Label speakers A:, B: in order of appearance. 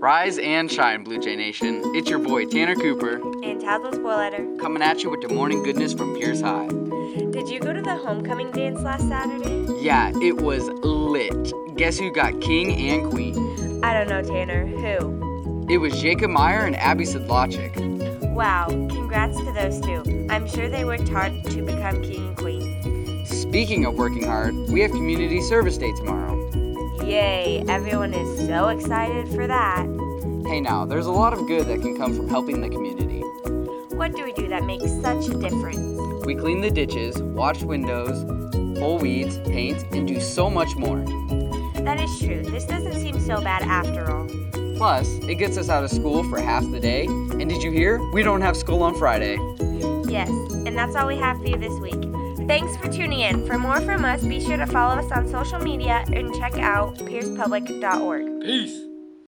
A: Rise and shine, Blue Jay Nation. It's your boy, Tanner Cooper.
B: And Tazla Spoiletter.
A: Coming at you with the morning goodness from Pierce High.
B: Did you go to the homecoming dance last Saturday?
A: Yeah, it was lit. Guess who got king and queen?
B: I don't know, Tanner. Who?
A: It was Jacob Meyer and Abby Sedlacek.
B: Wow, congrats to those two. I'm sure they worked hard to become king and queen.
A: Speaking of working hard, we have Community Service Day tomorrow.
B: Yay, everyone is so excited for that.
A: Hey now, there's a lot of good that can come from helping the community.
B: What do we do that makes such a difference?
A: We clean the ditches, wash windows, pull weeds, paint, and do so much more.
B: That is true. This doesn't seem so bad after all.
A: Plus, it gets us out of school for half the day. And did you hear? We don't have school on Friday.
B: Yes, and that's all we have for you this week. Thanks for tuning in. For more from us, be sure to follow us on social media and check out piercepublic.org.
A: Peace.